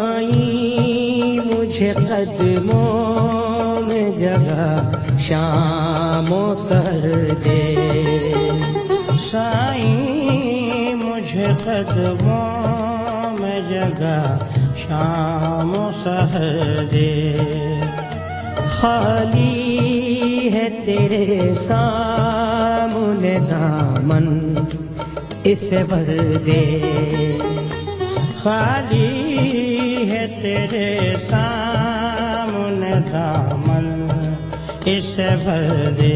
साईं मुझे कदमों में जगह शामों सहर दे। साईं मुझे कदमों में जगह शामों सहर दे। खाली है तेरे सामने दामन इसे भर दे। खाली है तेरे सामने दामन इसे भर दे।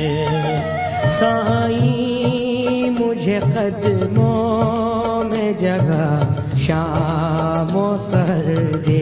साईं मुझे कदमों में जगह शामों सहर दे।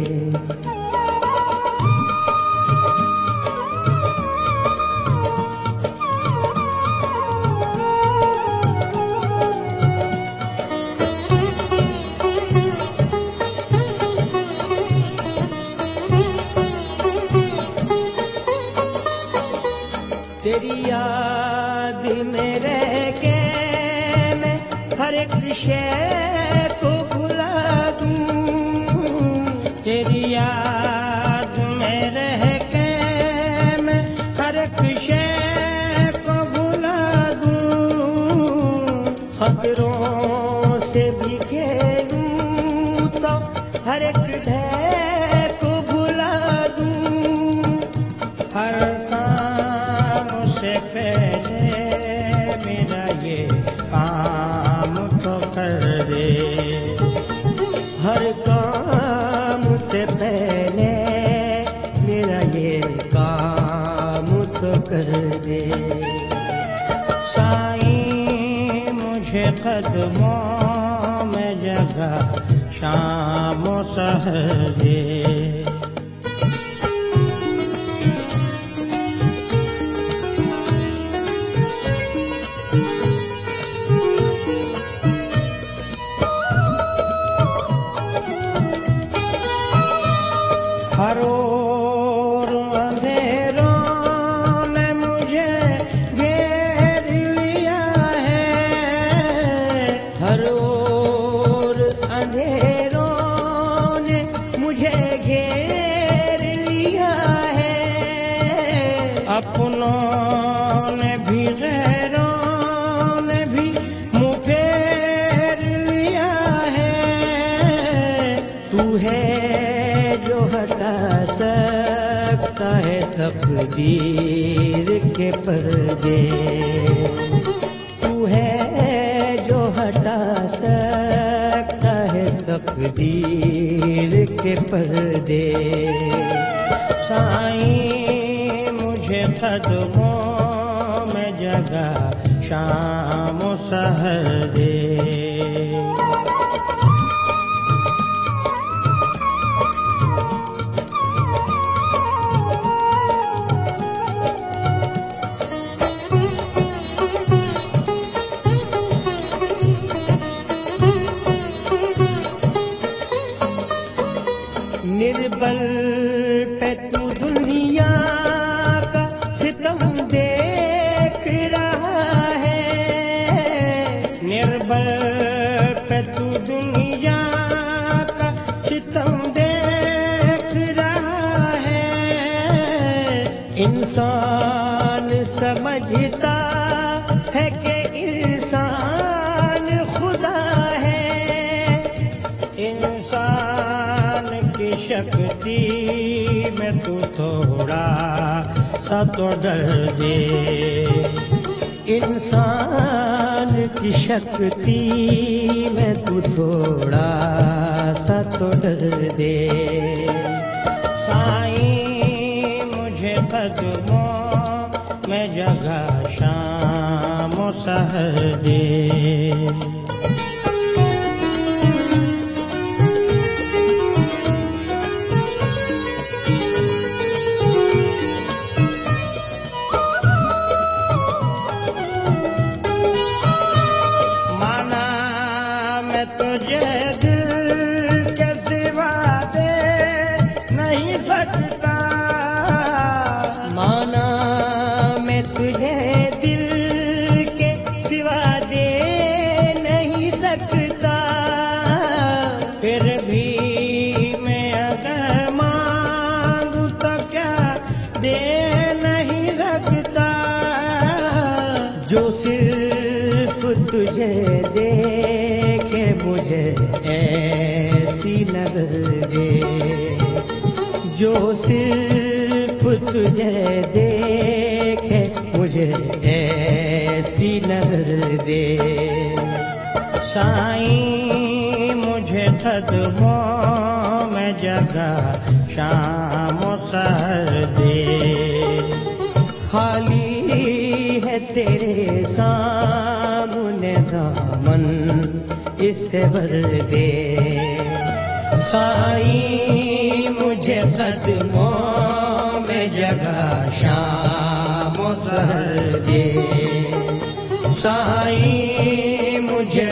तेरी याद में रह के मैं हर एक शय को भुला दूं। तेरी याद में रह के मैं हर एक शय को भुला दूं। खतरों से भी खेलूं तो हर एक भय को भुला दूं। हर से पहले मेरा ये काम तो कर दे। हर काम से पहले मेरा ये काम तो कर दे। साईं मुझे कदमों में जगह शामों सहर दे। हर ओर अंधेरों ने मुझे घेर लिया है। हर ओर अंधेरों ने मुझे घेर लिया है। अपनों ने भी गैरों ने भी मुँह फेर लिया है। तू है जो हटा सकता है तकदीर के पर्दे। तू है जो हटा सकता है तकदीर के पर्दे। साईं मुझे कदमों में जगह शामों सहर दे। निर्बल पे तू दुनिया का सितम देख रहा है। निर्बल पे तू दुनिया का सितम देख रहा है। इंसान समझता है कि इंसान खुदा है। इंसान की शक्ति में तू थोड़ा सा तो डर दे। इंसान की शक्ति में तू थोड़ा सा तो डर दे। साईं मुझे कदमों में जगह शामों सहर दे। तुझे दिल के सिवा दे नहीं सकता। माना मैं तुझे दिल के सिवा दे नहीं सकता। फिर भी नजर दे, जो सिर्फ तुझे देखे मुझे ऐसी नजर दे। साईं मुझे कदमों में जगह शाम सहर दे, खाली है तेरे सामने दामन इससे भर दे। साईं मुझे कदमों में जगह शाम सहर दे, साईं मुझे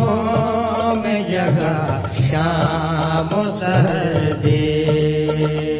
कदमों में जगह शाम सहर दे।